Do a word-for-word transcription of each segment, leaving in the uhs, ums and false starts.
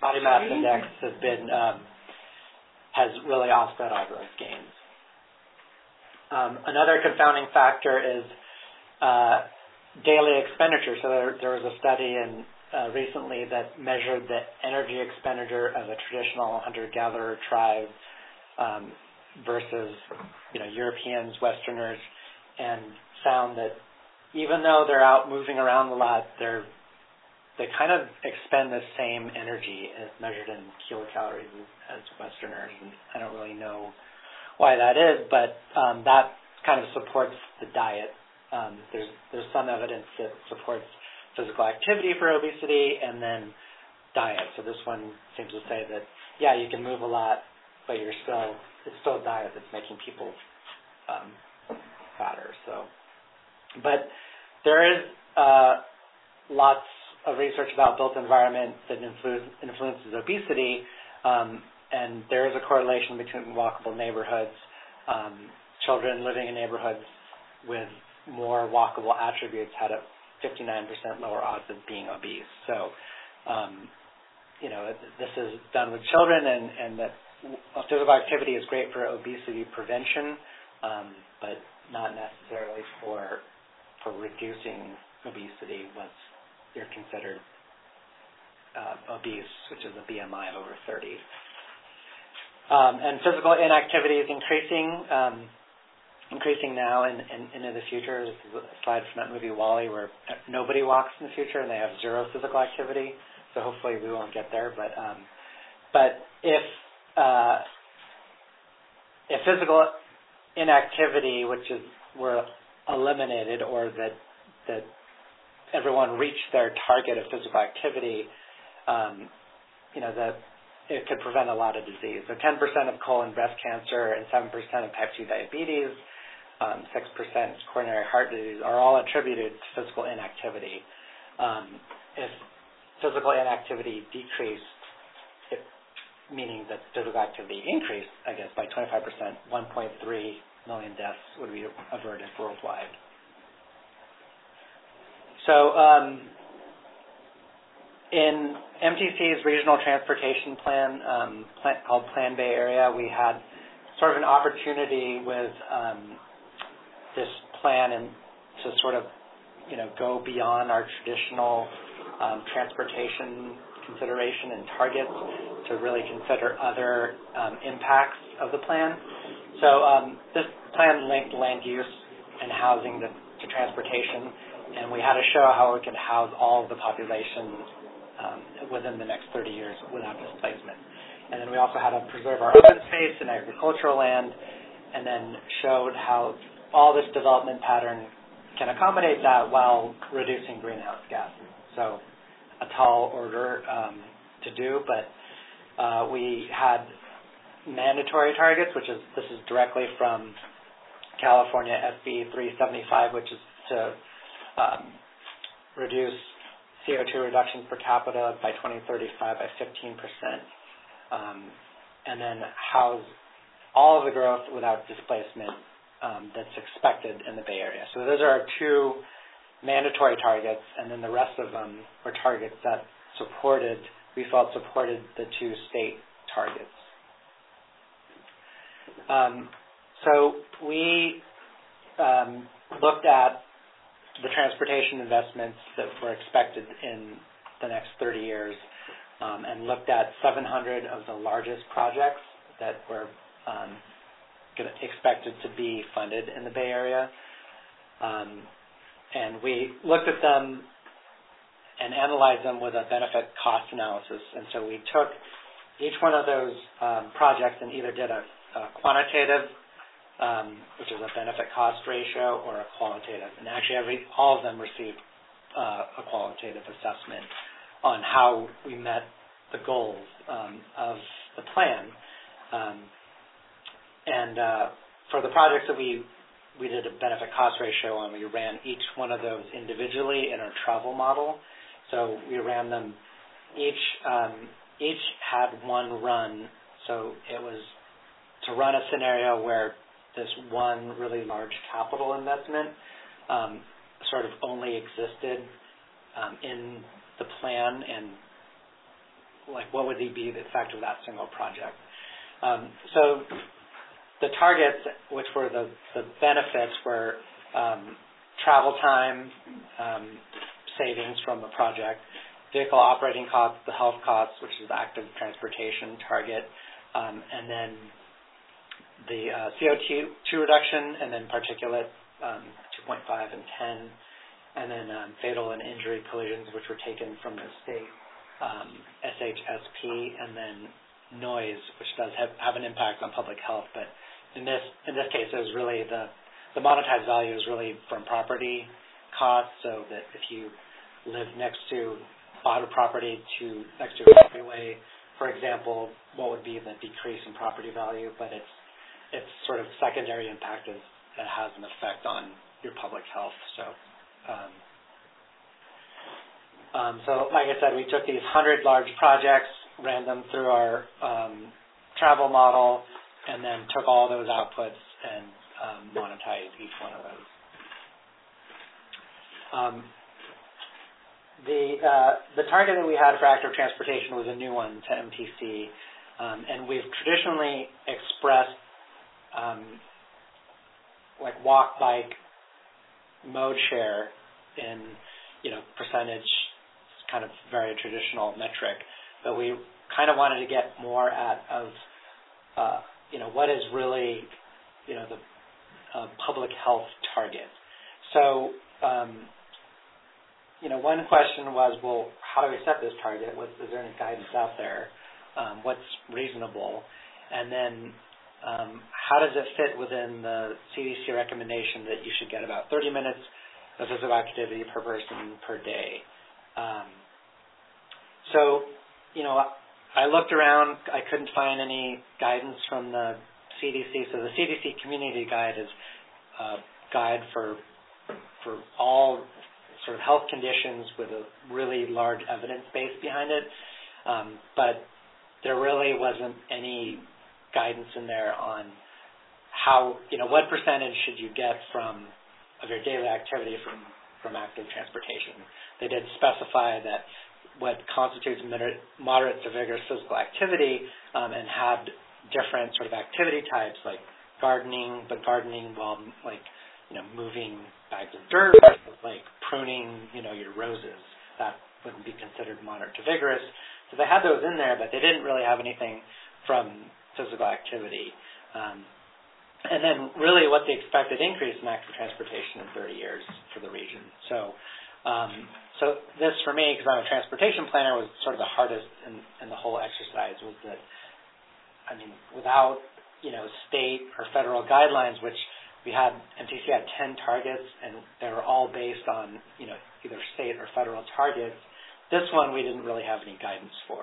body mass index has been um, has really offset all those gains. Um, another confounding factor is uh, daily expenditure. So there, there was a study in, uh, recently that measured the energy expenditure of a traditional hunter-gatherer tribe um, versus, you know, Europeans, Westerners, and found that even though they're out moving around a lot, they're they kind of expend the same energy as measured in kilocalories as Westerners. And I don't really know why that is, but um, that kind of supports the diet. Um, there's there's some evidence that supports physical activity for obesity and then diet. So this one seems to say that, yeah, you can move a lot, but you're still it's still diet that's making people um, fatter. So, but there is uh, lots of research about built environment that influ- influences obesity, um, and there is a correlation between walkable neighborhoods. Um, children living in neighborhoods with more walkable attributes had a fifty-nine percent lower odds of being obese. So, um, you know, this is done with children, and, and that physical activity is great for obesity prevention, um, but not necessarily for for reducing obesity once you're considered uh, obese, which is a B M I of over thirty. Um, and physical inactivity is increasing, um, increasing now and, and, and in the future. This is a slide from that movie WALL-E where nobody walks in the future and they have zero physical activity. So hopefully we won't get there. But um, but if uh, if physical inactivity, which is were eliminated, or that that everyone reached their target of physical activity, um, you know, that it could prevent a lot of disease. So ten percent of colon breast cancer and seven percent of type two diabetes, um, six percent coronary heart disease are all attributed to physical inactivity. Um, if physical inactivity decreased, it, meaning that physical activity increased, I guess, by twenty-five percent, one point three million deaths would be averted worldwide. So um, in M T C's regional transportation plan, um, plan called Plan Bay Area, we had sort of an opportunity with um, this plan and to sort of, you know, go beyond our traditional um, transportation consideration and targets to really consider other um, impacts of the plan. So um, this plan linked land use and housing to, to transportation, and we had to show how we could house all of the population um, within the next thirty years without displacement. And then we also had to preserve our open space and agricultural land, and then showed how all this development pattern can accommodate that while reducing greenhouse gases. So a tall order um, to do, but uh, we had mandatory targets, which is this is directly from California S B three seventy-five, which is to um, reduce C O two reductions per capita by twenty thirty-five by fifteen percent, um, and then house all of the growth without displacement um, that's expected in the Bay Area. So those are our two mandatory targets, and then the rest of them were targets that supported, we felt supported the two state targets. Um, so we um, looked at the transportation investments that were expected in the next thirty years um, and looked at seven hundred of the largest projects that were um, gonna, expected to be funded in the Bay Area. Um, and we looked at them and analyzed them with a benefit cost analysis. And so we took each one of those um, projects and either did a, a quantitative, um, which is a benefit cost ratio, or a qualitative. And actually every, all of them received uh, a qualitative assessment on how we met the goals um, of the plan. Um, and uh, for the projects that we we did a benefit cost ratio on, we ran each one of those individually in our travel model. So we ran them each, um, each had one run. So it was to run a scenario where this one really large capital investment um, sort of only existed um, in the plan and like what would be the effect of that single project. Um, so the targets, which were the, the benefits, were um, travel time, um, savings from the project, vehicle operating costs, the health costs, which is the active transportation target, um, and then the uh, C O two reduction, and then particulate um, two point five and ten, and then um, fatal and injury collisions, which were taken from the state um, S H S P, and then noise, which does have, have an impact on public health. But in this in this case, it was really the the monetized value is really from property costs, so that if you live next to bought a property to next to a freeway, for example, what would be the decrease in property value? But it's its sort of secondary impact is that it has an effect on your public health. So, um, um, so like I said, we took these hundred large projects, ran them through our um, travel model, and then took all those outputs and um, monetized each one of those. Um, the uh, the target that we had for active transportation was a new one to M T C, um, and we've traditionally expressed Um, like walk, bike, mode share in, you know, percentage, kind of very traditional metric, but we kind of wanted to get more at of, uh, you know, what is really, you know, the uh, public health target. So, um, you know, one question was, well, how do we set this target? What, is there any guidance out there? Um, what's reasonable? And then Um, how does it fit within the C D C recommendation that you should get about thirty minutes of physical activity per person per day? Um, so, you know, I looked around. I couldn't find any guidance from the C D C. So the C D C Community Guide is a guide for for all sort of health conditions with a really large evidence base behind it. Um, but there really wasn't any guidance in there on how, you know, what percentage should you get from of your daily activity from, from active transportation. They did specify that what constitutes moderate, moderate to vigorous physical activity um, and had different sort of activity types like gardening, but gardening while like, you know, moving bags of dirt, like pruning, you know, your roses. That wouldn't be considered moderate to vigorous. So they had those in there, but they didn't really have anything from physical activity. Um, and then really what the expected increase in active transportation in thirty years for the region. So um, so this for me, because I'm a transportation planner, was sort of the hardest in, in the whole exercise was that, I mean, without, you know, state or federal guidelines, which we had, M T C had ten targets, and they were all based on, you know, either state or federal targets. This one we didn't really have any guidance for.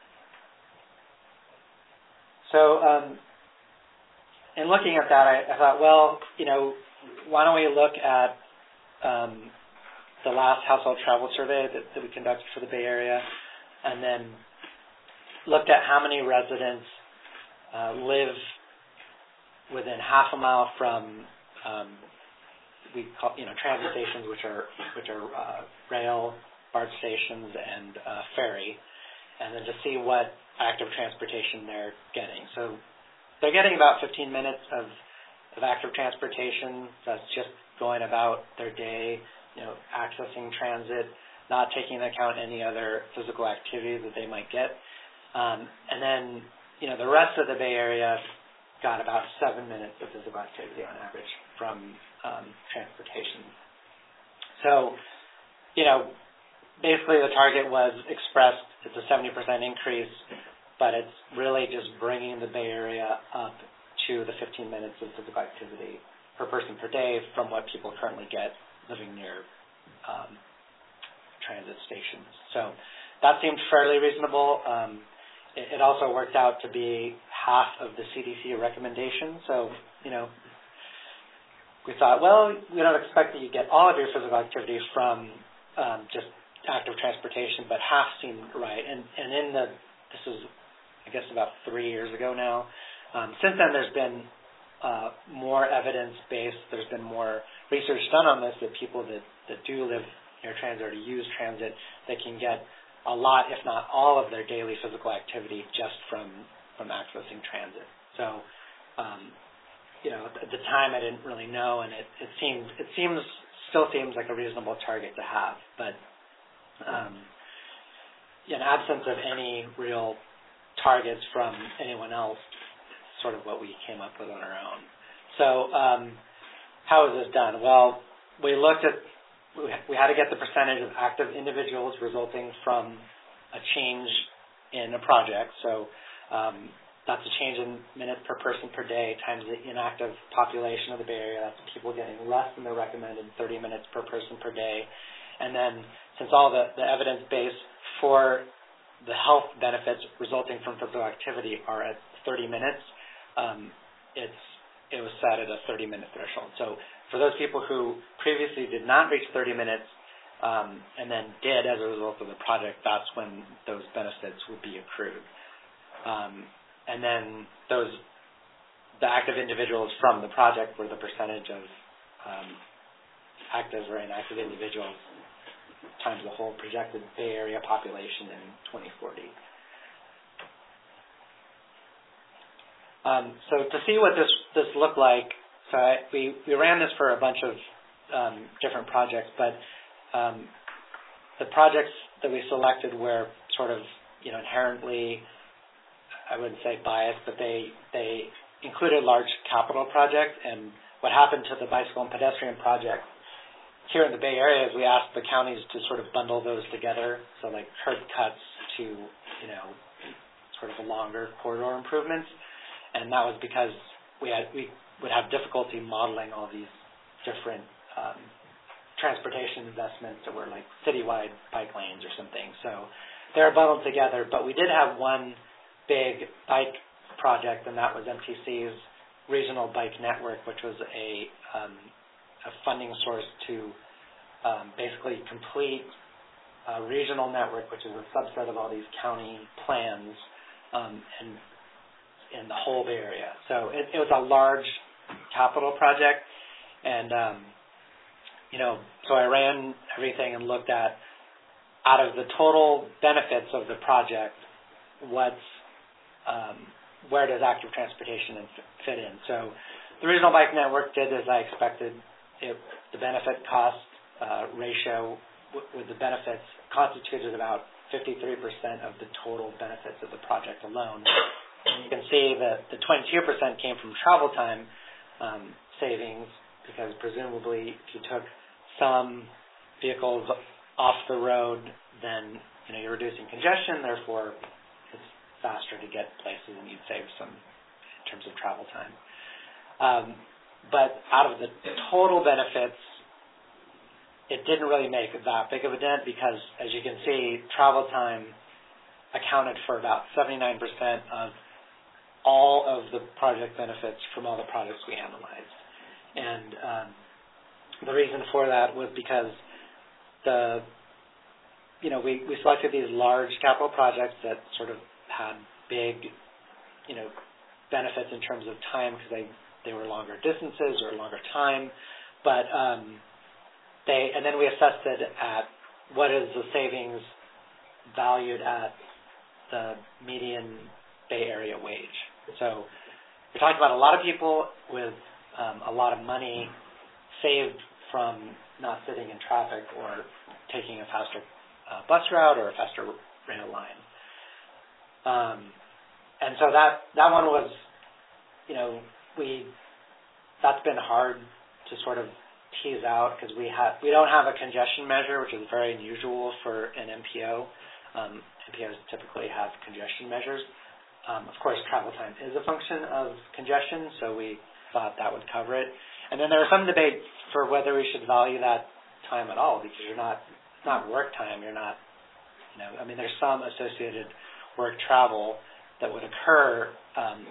So, um, in looking at that, I, I thought, well, you know, why don't we look at um, the last household travel survey that, that we conducted for the Bay Area, and then looked at how many residents uh, live within half a mile from um, we call, you know, transit stations, which are which are uh, rail, BART stations, and uh, ferry, and then to see what active transportation they're getting. So they're getting about fifteen minutes of, of active transportation. That's just going about their day, you know, accessing transit, not taking into account any other physical activity that they might get. Um, and then, you know, the rest of the Bay Area got about seven minutes of physical activity on average from um, transportation. So, you know, basically the target was expressed. It's a seventy percent increase, but it's really just bringing the Bay Area up to the fifteen minutes of physical activity per person per day from what people currently get living near um, transit stations. So that seemed fairly reasonable. Um, it, it also worked out to be half of the C D C recommendation. So, you know, we thought, well, we don't expect that you get all of your physical activity from um, just active transportation, but half seemed right. And, and in the, this was, I guess, about three years ago now. Um, since then, there's been uh, more evidence-based. There's been more research done on this, that people that, that do live near transit or use transit, they can get a lot, if not all, of their daily physical activity just from, from accessing transit. So, um, you know, at the time I didn't really know, and it, it seems it seems still seems like a reasonable target to have, but um, in absence of any real targets from anyone else, sort of what we came up with on our own. So, um, how is this done? Well, we looked at we had to get the percentage of active individuals resulting from a change in a project. So um, that's a change in minutes per person per day times the inactive population of the Bay Area. That's people getting less than the recommended thirty minutes per person per day. And then since all the, the evidence base for the health benefits resulting from physical activity are at thirty minutes, um, it's it was set at a thirty-minute threshold. So for those people who previously did not reach thirty minutes um, and then did as a result of the project, that's when those benefits would be accrued. Um, and then those, the active individuals from the project were the percentage of um, active or inactive individuals times the whole projected Bay Area population in twenty forty. Um, so to see what this this looked like, so I, we, we ran this for a bunch of um, different projects, but um, the projects that we selected were sort of, you know, inherently, I wouldn't say biased, but they they included large capital projects. And what happened to the bicycle and pedestrian project here in the Bay Area is we asked the counties to sort of bundle those together, so like curb cuts to, you know, sort of a longer corridor improvements. And that was because we had we would have difficulty modeling all these different um, transportation investments that were like citywide bike lanes or something. So they're bundled together. But we did have one big bike project, and that was M T C's Regional Bike Network, which was a, um, a funding source to um, basically complete a regional network, which is a subset of all these county plans, um, and in the whole Bay Area. So it, it was a large capital project, and um, you know, so I ran everything and looked at, out of the total benefits of the project, what's um, where does active transportation fit in? So the Regional Bike Network did as I expected. It, the benefit cost uh, ratio w- with the benefits constituted about fifty-three percent of the total benefits of the project alone. And you can see that the twenty-two percent came from travel time um, savings, because presumably if you took some vehicles off the road, then you know you're reducing congestion, therefore it's faster to get places and you'd save some in terms of travel time. Um, but out of the total benefits, it didn't really make that big of a dent, because as you can see, travel time accounted for about seventy-nine percent of all of the project benefits from all the projects we analyzed. And um, the reason for that was because the, you know, we, we selected these large capital projects that sort of had big, you know, benefits in terms of time, because they, they were longer distances or longer time. But um, they, and then we assessed it at what is the savings valued at the median Bay Area wage. So we're talking about a lot of people with um, a lot of money saved from not sitting in traffic or taking a faster uh, bus route or a faster rail line. Um, and so that, that one was, you know, we that's been hard to sort of tease out, because we have we don't have a congestion measure, which is very unusual for an M P O. Um, M P Os typically have congestion measures. Um, of course, travel time is a function of congestion, so we thought that would cover it. And then there was some debate for whether we should value that time at all, because you're not, it's not work time. You're not, you know, I mean, there's some associated work travel that would occur. Um,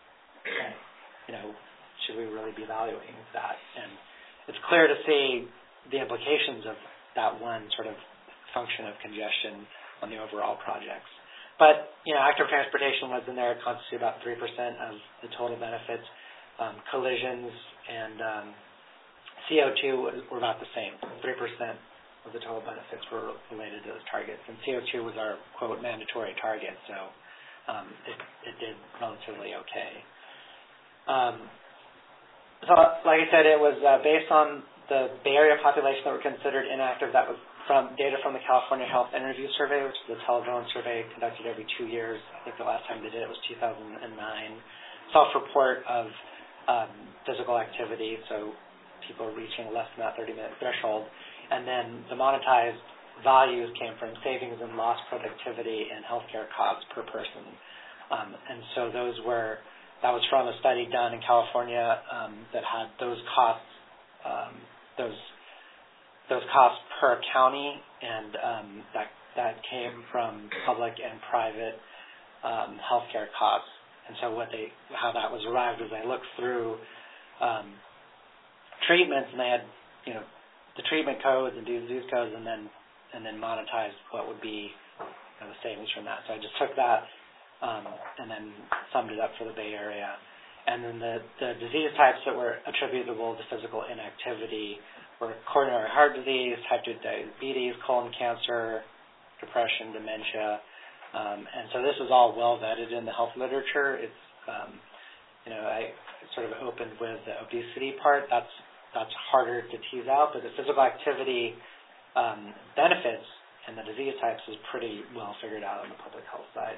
you know, should we really be valuing that? And it's clear to see the implications of that one sort of function of congestion on the overall projects. But, you know, active transportation was in there, constituted about three percent of the total benefits. Um, collisions and um, C O two were about the same, three percent of the total benefits were related to those targets. And C O two was our, quote, mandatory target, so um, it, it did relatively okay. Um, so, like I said, it was uh, based on the Bay Area population that were considered inactive. That was from data from the California Health Interview Survey, which is a telephone survey conducted every two years. I think the last time they did it was two thousand nine. Self-report of um, physical activity, so people reaching less than that thirty-minute threshold. And then the monetized values came from savings and lost productivity and healthcare costs per person. Um, and so those were, that was from a study done in California um, that had those costs, um, those those costs per county, and um, that that came from public and private um, healthcare costs. And so what they, how that was arrived was they looked through um, treatments, and they had, you know, the treatment codes and disease codes, and then and then monetized what would be, you know, the savings from that. So I just took that um, and then summed it up for the Bay Area. And then the, the disease types that were attributable to physical inactivity were coronary heart disease, type two diabetes, colon cancer, depression, dementia. Um, and so this is all well vetted in the health literature. It's, um, you know, I sort of opened with the obesity part. That's That's harder to tease out, but the physical activity um, benefits and the disease types is pretty well figured out on the public health side.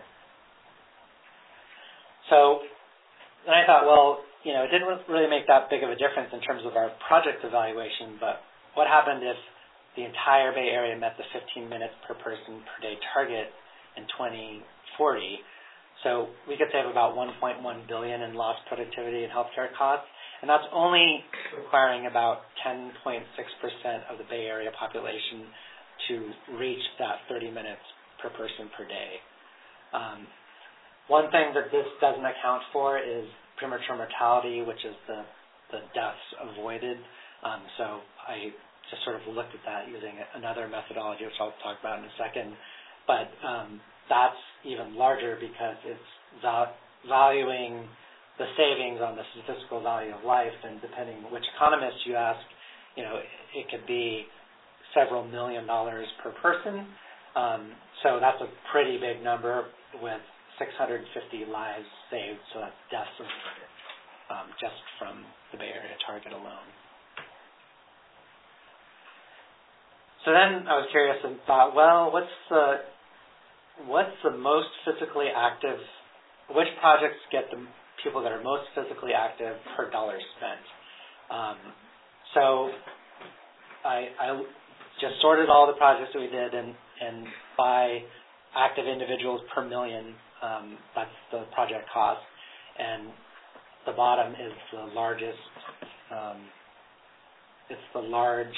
So then I thought, well, you know, it didn't really make that big of a difference in terms of our project evaluation, but what happened if the entire Bay Area met the fifteen minutes per person per day target in twenty forty? So we could save about one point one billion dollars in lost productivity and healthcare costs. And that's only requiring about ten point six percent of the Bay Area population to reach that thirty minutes per person per day. Um, one thing that this doesn't account for is premature mortality, which is the, the deaths avoided. Um, so I just sort of looked at that using another methodology, which I'll talk about in a second. But um, that's even larger because it's val- valuing the savings on the statistical value of life, and depending which economist you ask, you know, it, it could be several million dollars per person. Um, so that's a pretty big number with six hundred fifty lives saved, so that's deaths avoided, um, just from the Bay Area target alone. So then I was curious and thought, well, what's the what's the most physically active, which projects get the people that are most physically active per dollar spent? Um, so I, I just sorted all the projects that we did and, and by active individuals per million, um, that's the project cost. And the bottom is the largest, um, it's the large,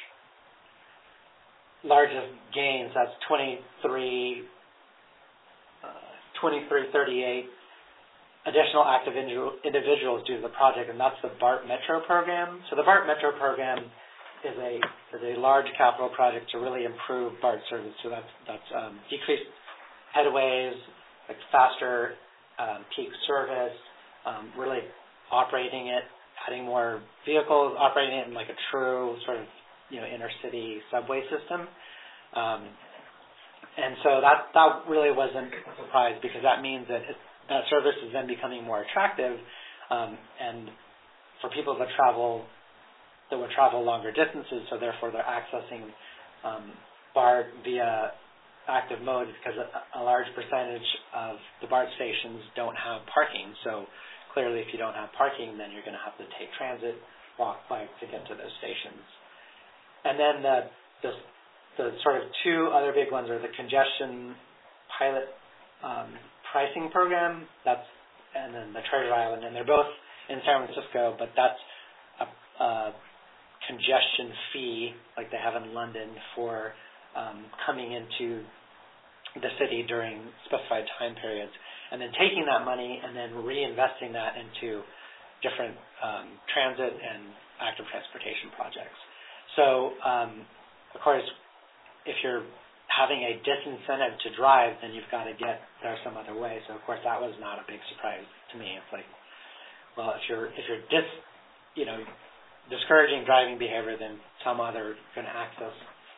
largest gains. That's twenty-three, uh, twenty-three thirty-eight additional active individuals due to the project, and that's the BART Metro program. So the BART Metro program is a is a large capital project to really improve BART service. So that's that's um, decreased headways, like faster um, peak service, um, really operating it, adding more vehicles, operating it in like a true sort of, you know, inner city subway system. Um, and so that that really wasn't a surprise, because that means that it, that service is then becoming more attractive, um, and for people that travel, that would travel longer distances, so therefore they're accessing um, BART via active mode, because a, a large percentage of the BART stations don't have parking. So clearly, if you don't have parking, then you're going to have to take transit, walk, bike to get to those stations. And then the, the, the sort of two other big ones are the congestion pilot um, pricing program, that's, and then the Treasure Island, and they're both in San Francisco, but that's a, a congestion fee like they have in London for um, coming into the city during specified time periods, and then taking that money and then reinvesting that into different um, transit and active transportation projects. So, um, of course, if you're having a disincentive to drive, then you've got to get there some other way. So, of course, that was not a big surprise to me. It's like, well, if you're if you're dis, you know, discouraging driving behavior, then some other going to access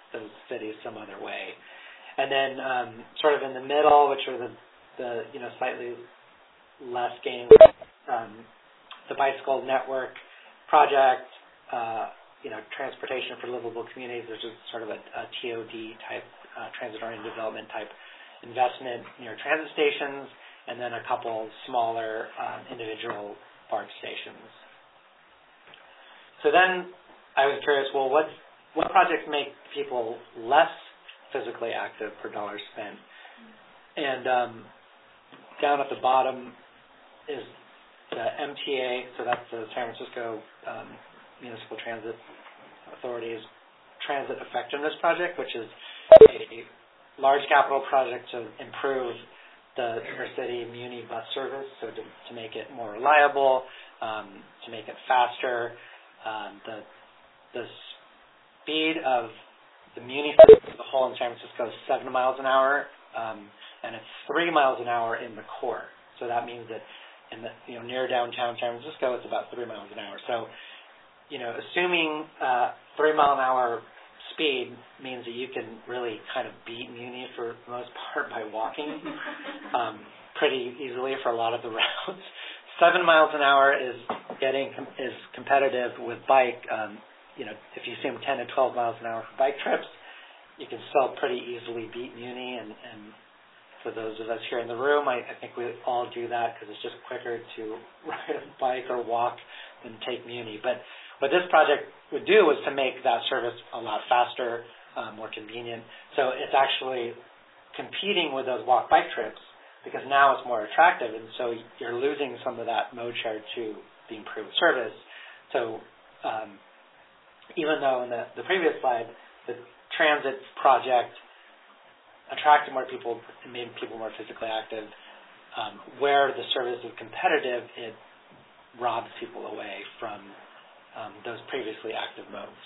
those cities some other way. And then um, sort of in the middle, which are the, the you know, slightly less gains, um, the bicycle network project, uh, you know, transportation for livable communities, which is sort of a, a T O D type, uh, transit-oriented development type investment near transit stations, and then a couple smaller um, individual BART stations. So then I was curious, well, what what projects make people less physically active per dollar spent? And um, down at the bottom is the M T A, so that's the San Francisco um, Municipal Transit Authority's Transit Effectiveness Project, which is a large capital project to improve the inner-city Muni bus service, so to, to make it more reliable, um, to make it faster. Um, the the speed of the Muni system as a whole in San Francisco is seven miles an hour, um, and it's three miles an hour in the core. So that means that in the you know near downtown San Francisco, it's about three miles an hour. So you know, assuming uh, three mile an hour speed means that you can really kind of beat Muni for the most part by walking um, pretty easily for a lot of the routes. Seven miles an hour is getting com- is competitive with bike. Um, you know, if you assume ten to twelve miles an hour for bike trips, you can still pretty easily beat Muni. And, and for those of us here in the room, I, I think we all do that because it's just quicker to ride a bike or walk than take Muni. But what this project would do is to make that service a lot faster, uh, more convenient. So it's actually competing with those walk-bike trips because now it's more attractive, and so you're losing some of that mode share to the improved service. So um, even though in the, the previous slide, the transit project attracted more people and made people more physically active, um, where the service is competitive, it robs people away from um, those previously active modes.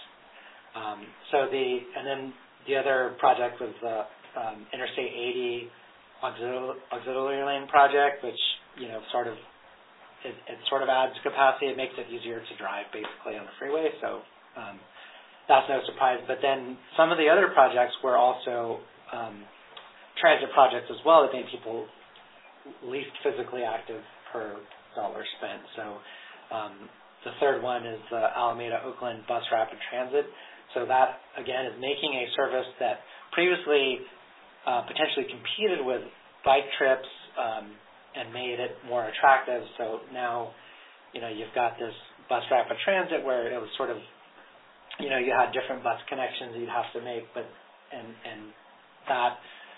Um, so the and then the other project was the um, Interstate eighty auxiliary, auxiliary lane project, which you know sort of it, it sort of adds capacity. It makes it easier to drive basically on the freeway. So um, that's no surprise. But then some of the other projects were also um, transit projects as well that made people least physically active per dollar spent. So um, the third one is the Alameda Oakland Bus Rapid Transit. So that, again, is making a service that previously uh, potentially competed with bike trips um, and made it more attractive. So now, you know, you've got this bus rapid transit where it was sort of, you know, you had different bus connections you'd have to make, but and and that,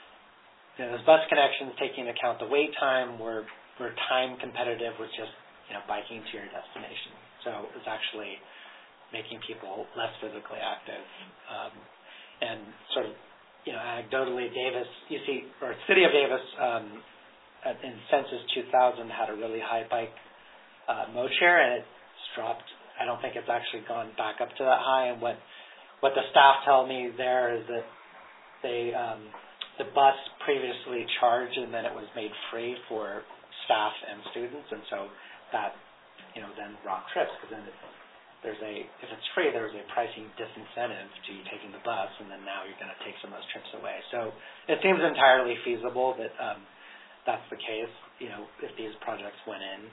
you know, those bus connections taking into account the wait time were were time competitive with just, you know, biking to your destination. So it was actually making people less physically active. Um, and sort of, you know, anecdotally, Davis, U C, or City of Davis, um, at, in Census two thousand had a really high bike uh, mode share, and it's dropped. I don't think it's actually gone back up to that high. And what what the staff tell me there is that they um, the bus previously charged, and then it was made free for staff and students, and so that, you know, then rocked trips because then it, there's a, if it's free, there's a pricing disincentive to you taking the bus, and then now you're going to take some of those trips away. So it seems entirely feasible that um, that's the case, you know, if these projects went in.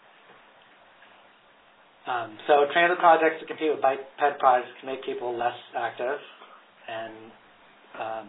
Um, so transit projects to compete with bike ped projects can make people less active, and um,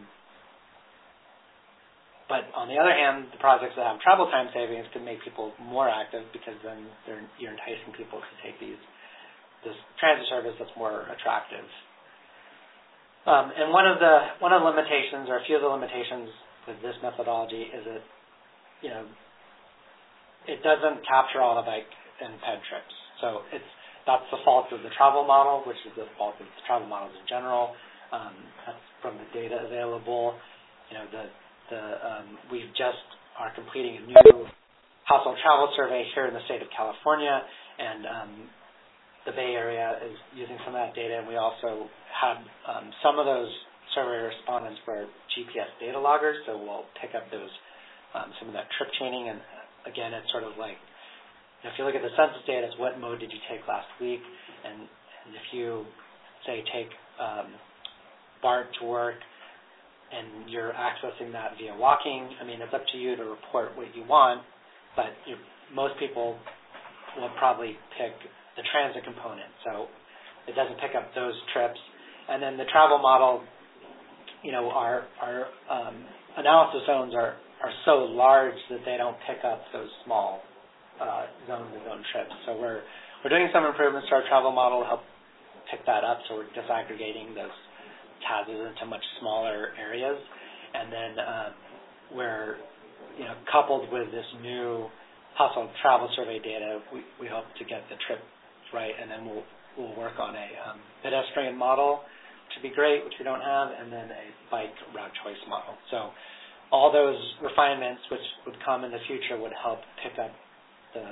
but on the other hand, the projects that have travel time savings can make people more active because then they're, you're enticing people to take these this transit service that's more attractive. Um, and one of the one of the limitations, or a few of the limitations with this methodology, is that, you know, it doesn't capture all the bike and ped trips. So it's that's the fault of the travel model, which is the fault of the travel models in general. Um, that's from the data available. You know, the the um, we just are completing a new household travel survey here in the state of California, and um, the Bay Area is using some of that data, and we also had um, some of those survey respondents were G P S data loggers, so we'll pick up those um, some of that trip chaining. And again, it's sort of like, if you look at the census data, it's what mode did you take last week, and, and if you say take um, BART to work, and you're accessing that via walking, I mean, it's up to you to report what you want, but you're, most people will probably pick the transit component, so it doesn't pick up those trips. And then the travel model, you know, our, our um, analysis zones are, are so large that they don't pick up those small uh, zones and zone trips. So we're, we're doing some improvements to our travel model to help pick that up, so we're disaggregating those T A Zs into much smaller areas, and then uh, we're, you know, coupled with this new household travel survey data, we, we hope to get the trip right, and then we'll we'll work on a um, pedestrian model, which would be great, which we don't have, and then a bike route choice model. So all those refinements, which would come in the future, would help pick up the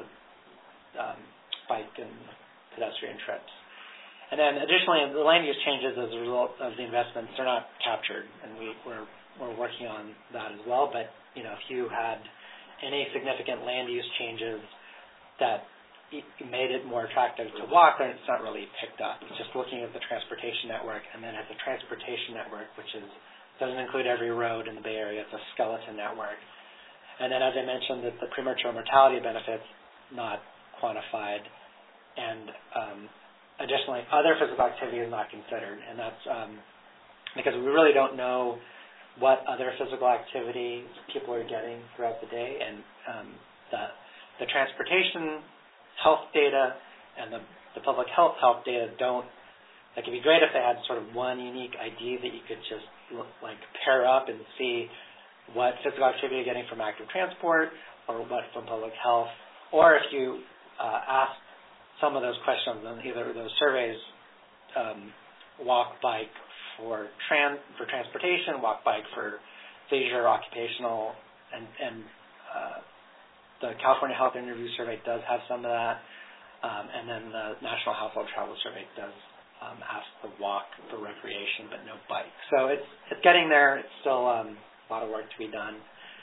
um, bike and pedestrian trips. And then additionally, the land use changes as a result of the investments, they're not captured, and we, we're, we're working on that as well. But, you know, if you had any significant land use changes that made it more attractive to walk, then it's not really picked up. It's just looking at the transportation network, and then at the transportation network, which is doesn't include every road in the Bay Area, it's a skeleton network. And then, as I mentioned, that the premature mortality benefits not quantified, and um, additionally, other physical activity is not considered, and that's um, because we really don't know what other physical activity people are getting throughout the day, and um, the, the transportation health data and the, the public health health data don't, like, it'd be great if they had sort of one unique I D that you could just, like, pair up and see what physical activity you're getting from active transport or what from public health, or if you uh, ask some of those questions on either of those surveys, um, walk, bike for trans for transportation, walk, bike for leisure, occupational, and, and uh, the California Health Interview Survey does have some of that, um, and then the National Household Travel Survey does um, ask the walk for recreation, but no bike. So it's it's getting there. It's still um, a lot of work to be done.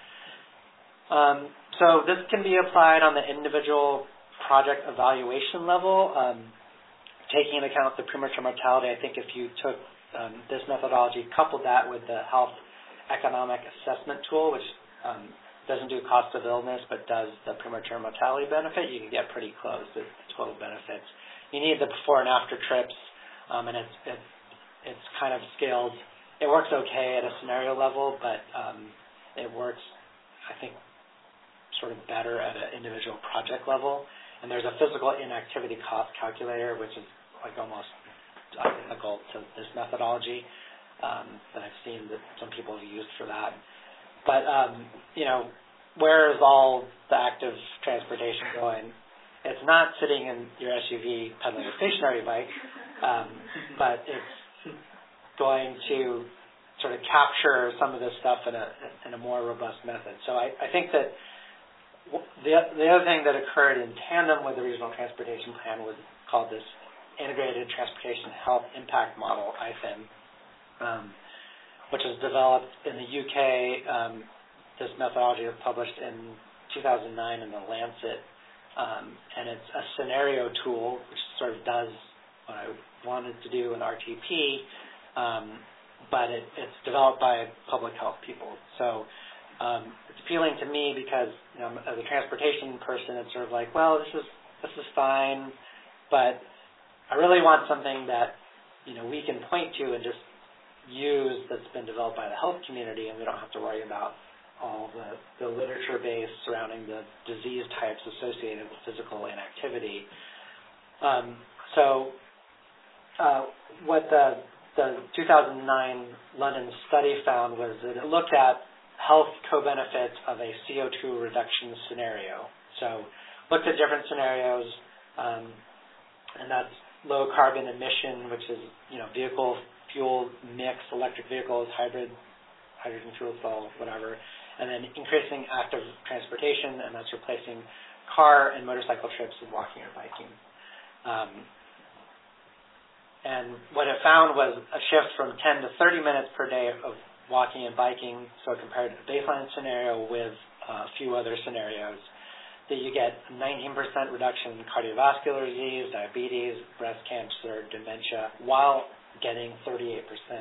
Um, so this can be applied on the individual project evaluation level, um, taking into account the premature mortality. I think if you took um, this methodology, coupled that with the health economic assessment tool, which um, doesn't do cost of illness but does the premature mortality benefit, you can get pretty close to the total benefits. You need the before and after trips, um, and it's, it's it's kind of scaled. It works okay at a scenario level, but um, it works, I think, sort of better at an individual project level. And there's a physical inactivity cost calculator, which is like almost identical to this methodology um, that I've seen that some people have used for that. But, um, you know, where is all the active transportation going? It's not sitting in your S U V pedaling a stationary bike, um, but it's going to sort of capture some of this stuff in a in a more robust method. So I, I think that The, the other thing that occurred in tandem with the Regional Transportation Plan was called this Integrated Transportation Health Impact Model, I T I M, um, which was developed in the U K. Um, this methodology was published in two thousand nine in the Lancet, um, and it's a scenario tool which sort of does what I wanted to do in R T P, um, but it, it's developed by public health people. So Um, it's appealing to me because, you know, as a transportation person, it's sort of like, well, this is this is fine, but I really want something that, you know, we can point to and just use that's been developed by the health community, and we don't have to worry about all the, the literature base surrounding the disease types associated with physical inactivity. Um, so uh, what the, the two thousand nine London study found was that it looked at health co-benefits of a C O two reduction scenario. So looked at different scenarios, um, and that's low carbon emission, which is, you know, vehicle fuel mix, electric vehicles, hybrid, hydrogen fuel cell, whatever, and then increasing active transportation, and that's replacing car and motorcycle trips with walking or biking. Um, and what it found was a shift from ten to thirty minutes per day of walking and biking, so compared to the baseline scenario with uh, a few other scenarios, that you get nineteen percent reduction in cardiovascular disease, diabetes, breast cancer, dementia, while getting thirty-eight percent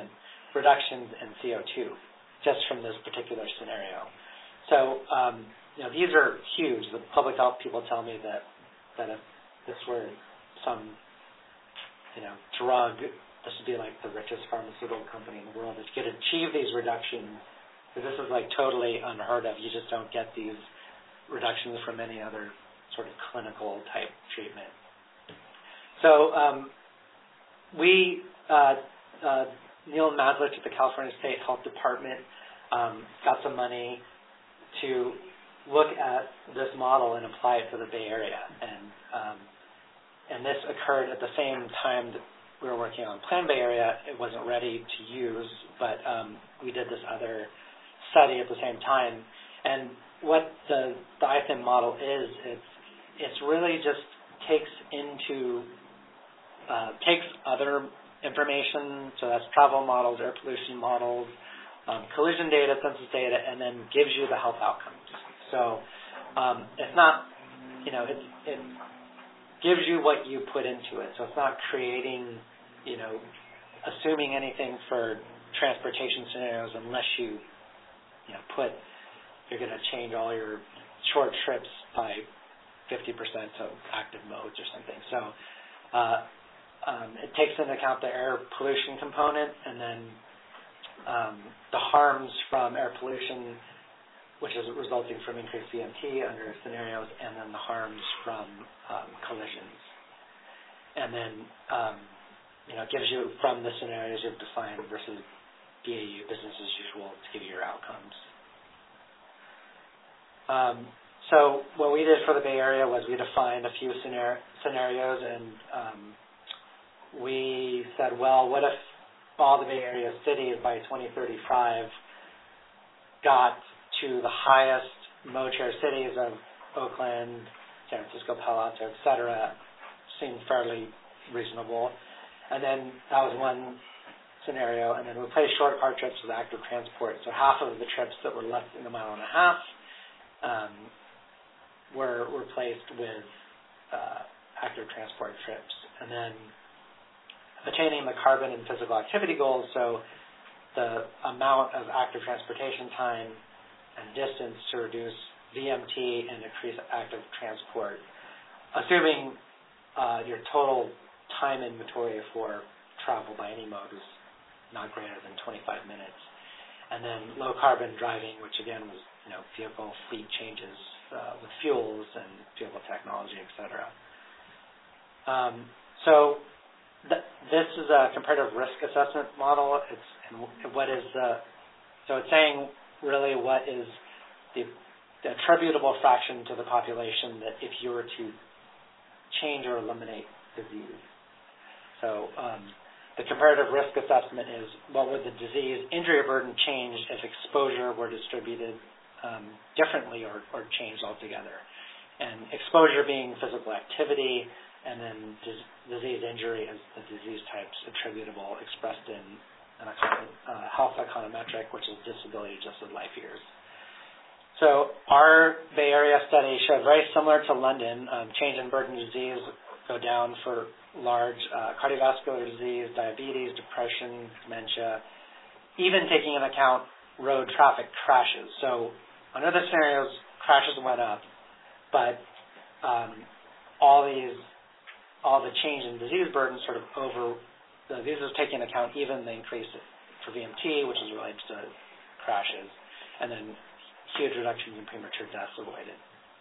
reductions in C O two just from this particular scenario. So, um, you know, these are huge. The public health people tell me that that if this were some, you know, drug, this would be like the richest pharmaceutical company in the world. If you could achieve these reductions, because this is like totally unheard of. You just don't get these reductions from any other sort of clinical type treatment. So um, we, uh, uh, Neil Maslich at the California State Health Department um, got some money to look at this model and apply it to the Bay Area. And um, and this occurred at the same time that we were working on Plan Bay Area. It wasn't ready to use, but um, we did this other study at the same time. And what the, the I T H I M model is, it's, it's really just takes into, uh, takes other information, so that's travel models, air pollution models, um, collision data, census data, and then gives you the health outcomes. So um, it's not, you know, it, it gives you what you put into it. So it's not creating, you know, assuming anything for transportation scenarios unless you, you know, put, you're going to change all your short trips by fifty percent to active modes or something. So uh, um, it takes into account the air pollution component and then um, the harms from air pollution, which is resulting from increased V M T under scenarios, and then the harms from um, collisions. And then, um, you know, it gives you, from the scenarios you've defined versus B A U, business as usual, to give you your outcomes. Um, so what we did for the Bay Area was we defined a few scenar- scenarios, and um, we said, well, what if all the Bay Area cities by twenty thirty-five got to the highest mode share cities of Oakland, San Francisco, Palo Alto, et cetera, seemed fairly reasonable. And then that was one scenario. And then we replaced short car trips with active transport. So half of the trips that were less than a mile and a half um, were replaced with uh, active transport trips. And then attaining the carbon and physical activity goals, so the amount of active transportation time and distance to reduce V M T and increase active transport, assuming uh, your total time inventory for travel by any mode is not greater than twenty-five minutes. And then low carbon driving, which again was, you know, vehicle fleet changes uh, with fuels and vehicle technology, et cetera. Um, so th- this is a comparative risk assessment model. It's and what is the, so it's saying really what is the, the attributable fraction to the population that if you were to change or eliminate disease. So um, the comparative risk assessment is what would the disease injury burden change if exposure were distributed um, differently or, or changed altogether. And exposure being physical activity, and then dis- disease injury is the disease types attributable expressed in an econ- uh, health econometric, which is disability adjusted life years. So our Bay Area study showed very similar to London, um, change in burden disease go down for large uh, cardiovascular disease, diabetes, depression, dementia, even taking into account road traffic crashes. So under the scenarios, crashes went up, but um, all these, all the change in disease burden sort of over, uh, these are taking into account even the increase for V M T, which is related to crashes, and then huge reductions in premature deaths avoided.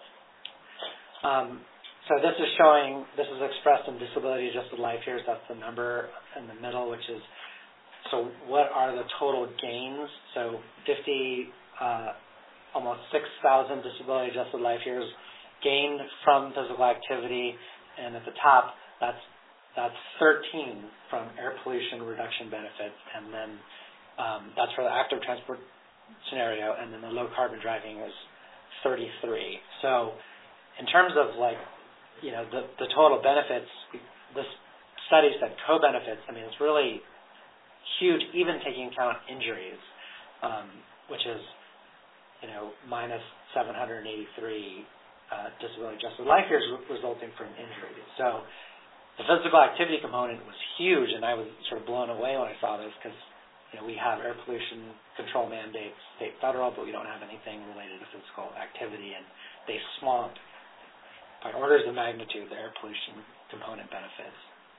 Um, so this is showing, this is expressed in disability adjusted life years. That's the number in the middle, which is, so what are the total gains? So fifty, uh, almost six thousand disability adjusted life years gained from physical activity, and at the top, that's that's thirteen from air pollution reduction benefits, and then um, that's for the active transport scenario, and then the low carbon driving was thirty-three. So in terms of like, you know, the, the total benefits, this study said co-benefits, I mean, it's really huge, even taking account injuries, um, which is, you know, minus seven hundred eighty-three uh, disability adjusted life years resulting from injuries. So the physical activity component was huge, and I was sort of blown away when I saw this because you know, we have air pollution control mandates, state, federal, but we don't have anything related to physical activity, and they swamped by orders of magnitude the air pollution component benefits.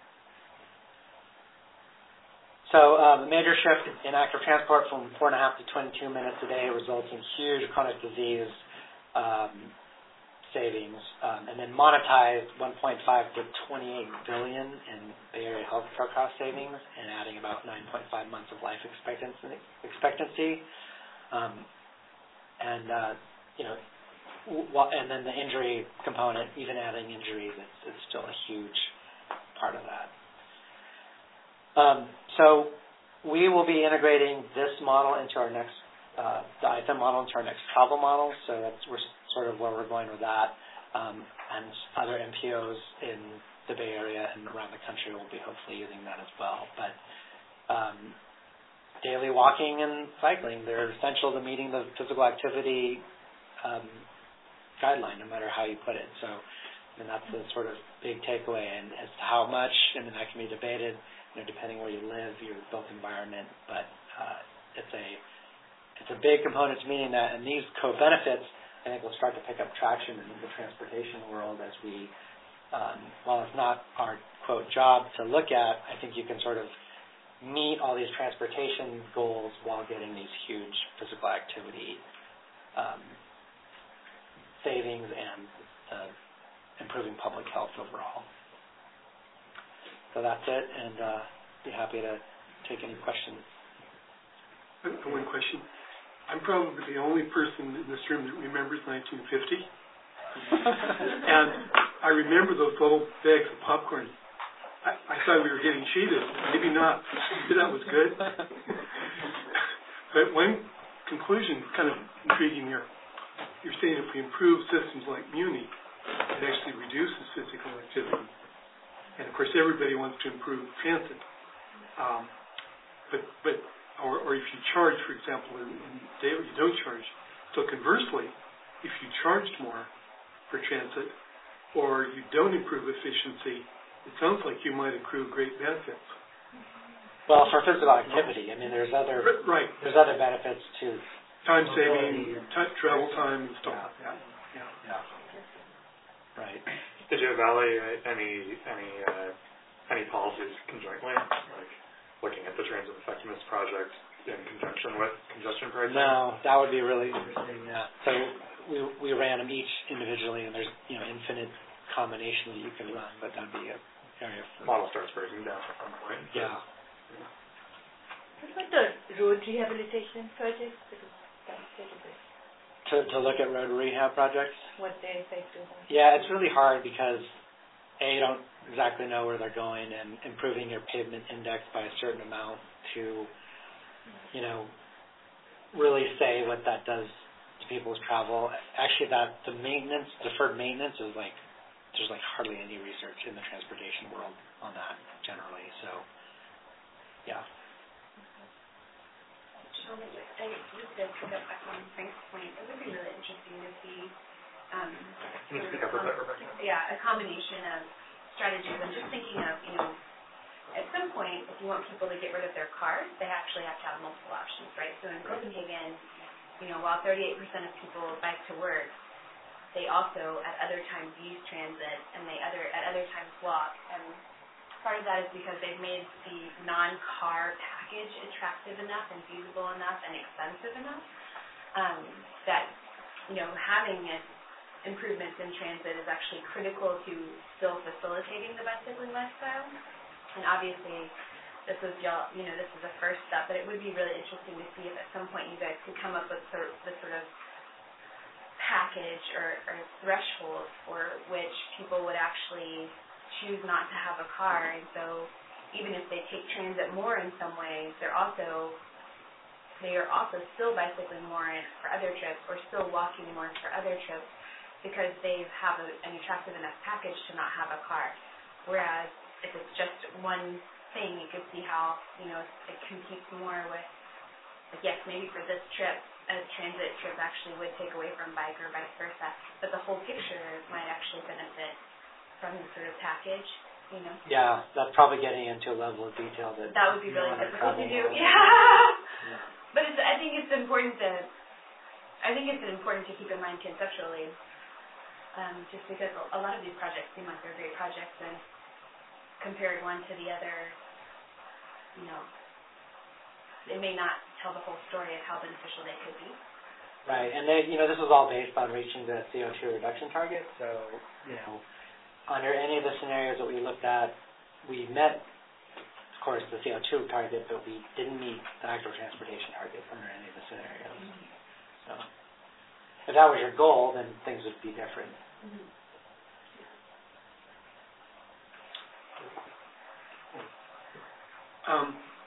So um, the major shift in active transport from four and a half to twenty-two minutes a day results in huge chronic disease um, savings, um, and then monetized one point five to twenty-eight billion in Bay Area healthcare cost savings, and adding about nine point five months of life expectancy. expectancy. Um, and uh, you know, w- and then the injury component, even adding injuries, it's, it's still a huge part of that. Um, so we will be integrating this model into our next, uh, the I T E M model into our next travel model. So that's we're sort of where we're going with that. Um, and other M P Os in the Bay Area and around the country will be hopefully using that as well. But um, daily walking and cycling, they're essential to meeting the physical activity um, guideline, no matter how you put it. So, and that's the sort of big takeaway. And as to how much, I mean, that can be debated. You know, depending where you live, your built environment, but uh, it's a it's a big component to meeting that, and these co-benefits, I think, will start to pick up traction in the transportation world as we, um, while it's not our quote job to look at, I think you can sort of meet all these transportation goals while getting these huge physical activity um, savings and uh, improving public health overall. So that's it, and uh, be happy to take any questions. One question. I'm probably the only person in this room that remembers nineteen fifty. And I remember those little bags of popcorn. I, I thought we were getting cheated. Maybe not. Maybe that was good. But one conclusion is kind of intriguing here. You're saying if we improve systems like Muni, it actually reduces physical activity. And of course, everybody wants to improve transit. Um, but, but, or, or if you charge, for example, in, in daily, you don't charge. So conversely, if you charged more for transit, or you don't improve efficiency, it sounds like you might accrue great benefits. Well, for physical activity, I mean, there's other right. There's other benefits too. Time saving, t- travel time, and stuff. Yeah. Yeah. Yeah. yeah. Right. Did you evaluate any any uh, any policies conjointly, like looking at the Transit Effectiveness Project in conjunction with congestion pricing? No, that would be really interesting. Yeah. So we we ran them each individually, and there's you know infinite combinations that you can run, but that'd be an area for model starts breaking down at some point. Yeah. What about the road rehabilitation projects? To, to look at road rehab projects? What they say to them? Yeah, it's really hard because, A, you don't exactly know where they're going, and improving your pavement index by a certain amount to, you know, really say what that does to people's travel. Actually, that the maintenance, deferred maintenance is like, there's like hardly any research in the transportation world on that generally. So, yeah. I just to pick up on Frank's point, it would be really interesting to see um, Can you speak up a bit, Rebecca? yeah, a combination of strategies. I'm just thinking of, you know, at some point, if you want people to get rid of their cars, they actually have to have multiple options, right? So in Copenhagen, you know, while thirty-eight percent of people bike to work, they also at other times use transit, and they other at other times walk. And part of that is because they've made the non-car package attractive enough and feasible enough and expensive enough um, that, you know, having it, improvements in transit is actually critical to still facilitating the bicycling lifestyle. And obviously, this is y'all, you know, this is the first step, but it would be really interesting to see if at some point you guys could come up with sort of, the sort of package or, or threshold for which people would actually choose not to have a car, and so even if they take transit more in some ways, they're also they are also still bicycling more for other trips or still walking more for other trips because they have a, an attractive enough package to not have a car. Whereas if it's just one thing, you could see how, you know, it competes more with, like, yes, maybe for this trip, a transit trip actually would take away from bike or vice versa, but the whole picture might actually benefit from the sort of package. you know. Yeah, that's probably getting into a level of detail that That would be you really wanna difficult to travel do. on. Yeah. Yeah. But it's, I think it's important to, I think it's important to keep in mind conceptually, um, just because a lot of these projects seem like they're great projects, and compared one to the other, you know, it may not tell the whole story of how beneficial they could be. Right, and they, you know, this was all based on reaching the C O two reduction target. So, you know, under any of the scenarios that we looked at, we met, of course, the C O two target, but we didn't meet the actual transportation target under any of the scenarios. Mm-hmm. So, if that was your goal, then things would be different. Mm-hmm. Um,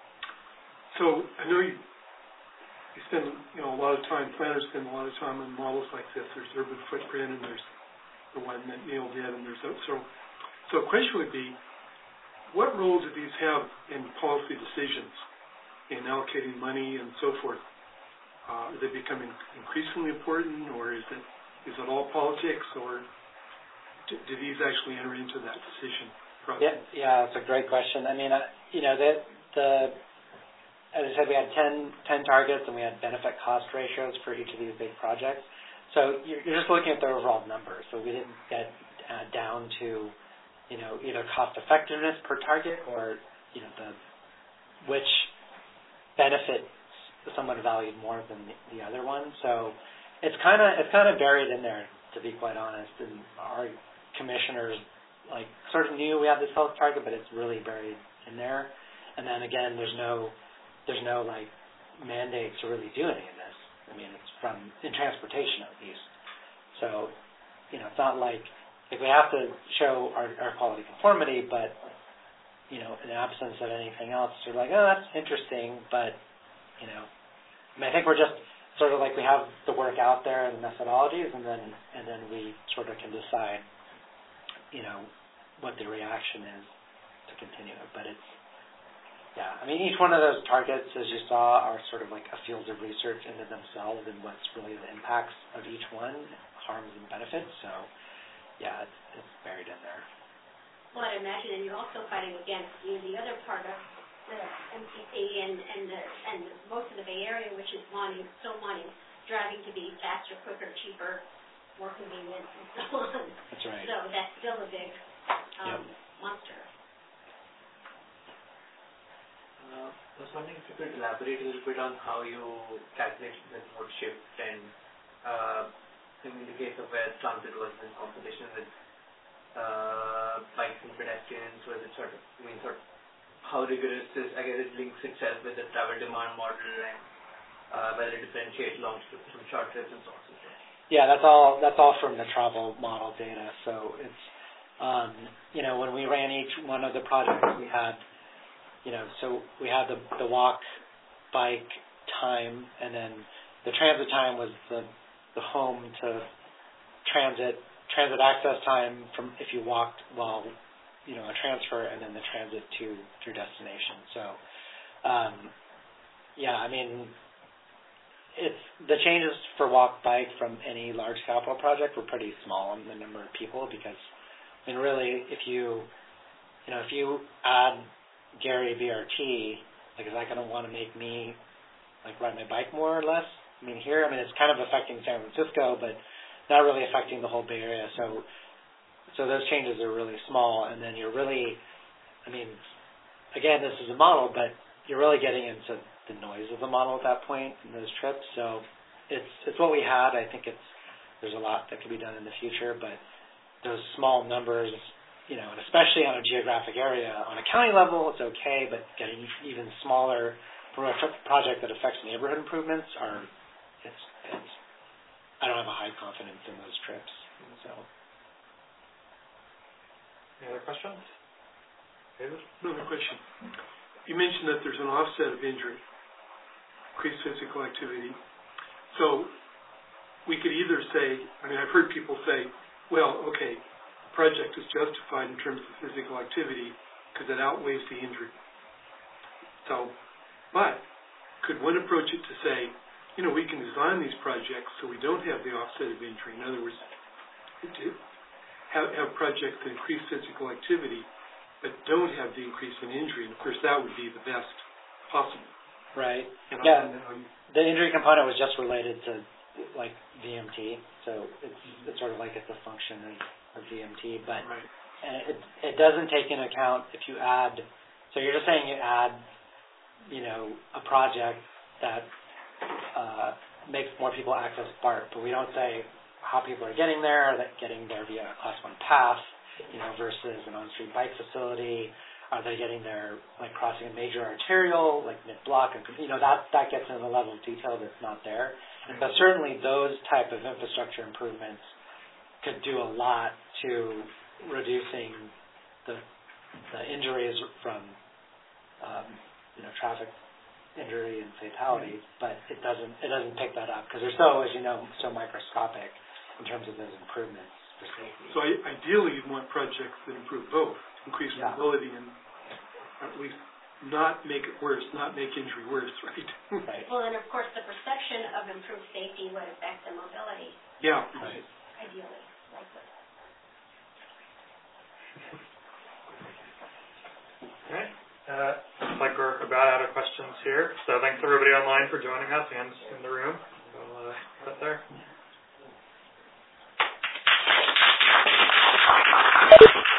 so I know you, you spend, you know, a lot of time, planners spend a lot of time on models like this. There's urban footprint, and there's the one that Neil did, and there's so. So a question would be, what role do these have in policy decisions, in allocating money and so forth? Uh, are they becoming increasingly important, or is it is it all politics, or do, do these actually enter into that decision process? Yeah, yeah, that's a great question. I mean, uh, you know, the the as I said, we had ten, ten targets, and we had benefit cost ratios for each of these big projects. So you're, you're just looking at the overall numbers. So we didn't get uh, down to, you know, either cost effectiveness per target or, you know, the which benefit someone valued more than the, the other one. So it's kind of it's kind of buried in there, to be quite honest. And our commissioners like sort of knew we had this health target, but it's really buried in there. And then again, there's no there's no like mandate to really do any of this. I mean, it's from in transportation at least. So, you know, it's not like like we have to show our, our quality conformity, but you know, in the absence of anything else, you're like, oh, that's interesting, but you know, I mean, I think we're just sort of like we have the work out there and the methodologies, and then and then we sort of can decide, you know, what the reaction is to continue it. But it's Yeah, I mean, each one of those targets, as you saw, are sort of like a field of research into themselves and what's really the impacts of each one, harms and benefits. So, yeah, it's, it's buried in there. Well, I'd imagine, and you're also fighting against you know, the other part of the M C T and and the, and most of the Bay Area, which is wanting, still wanting driving to be faster, quicker, cheaper, more convenient, and so on. That's right. So that's still a big um, Yep. monster. Uh, I was wondering if you could elaborate a little bit on how you calculate the mode shift, and uh, in the case of where transit was in competition with uh, bikes and pedestrians, was it sort of, I mean, sort of how rigorous is, I guess it links itself with the travel demand model and uh, whether it differentiates long trips from short trips and so on. Yeah, that's all. That's all from the travel model data. So it's, um, you know, when we ran each one of the projects, we had. You know, so we had the the walk, bike time, and then the transit time was the the home to transit transit access time from if you walked while you know a transfer, and then the transit to your destination. So, um, yeah, I mean, it's the changes for walk bike from any large capital project were pretty small in the number of people because, I mean, really, if you you know if you add Gary B R T, like, is that going to want to make me, like, ride my bike more or less? I mean, here, I mean, it's kind of affecting San Francisco, but not really affecting the whole Bay Area. So, so those changes are really small, and then you're really, I mean, again, this is a model, but you're really getting into the noise of the model at that point in those trips. So it's it's what we had. I think it's there's a lot that could be done in the future, but those small numbers, you know, and especially on a geographic area, on a county level, it's okay, but getting even smaller for a project that affects neighborhood improvements are, it's, it's, I don't have a high confidence in those trips. So. Any other questions? David? Another question. You mentioned that there's an offset of injury, increased physical activity. So we could either say, I mean, I've heard people say, well, okay, project is justified in terms of physical activity because it outweighs the injury. So, but could one approach it to say, you know, we can design these projects so we don't have the offset of injury. In other words, have, have projects that increase physical activity, but don't have the increase in injury. And of course, that would be the best possible. Right. And Yeah. I don't know, The injury component was just related to like V M T, so it's it's sort of like it's a function of, of V M T, but right. and it it doesn't take into account if you add. So you're just saying you add, you know, a project that uh, makes more people access BART, but we don't say how people are getting there, that getting there via a class one pass, you know, versus an on-street bike facility. Are they getting there like crossing a major arterial, like mid-block, and you know that that gets into the level of detail that's not there. And so certainly those type of infrastructure improvements could do a lot to reducing the the injuries from um, you know traffic injury and fatalities, but it doesn't it doesn't pick that up because they're so, as you know, so microscopic in terms of those improvements for safety. So I, ideally, you'd want projects that improve both, increase Yeah. mobility and at least not make it worse, not make injury worse, right? Right. Well, and of course, the perception of improved safety would affect the mobility, Yeah. Right. ideally, likely. Okay. Uh, looks like we're about out of questions here. So thanks everybody online for joining us and in the room. We'll uh, put it there.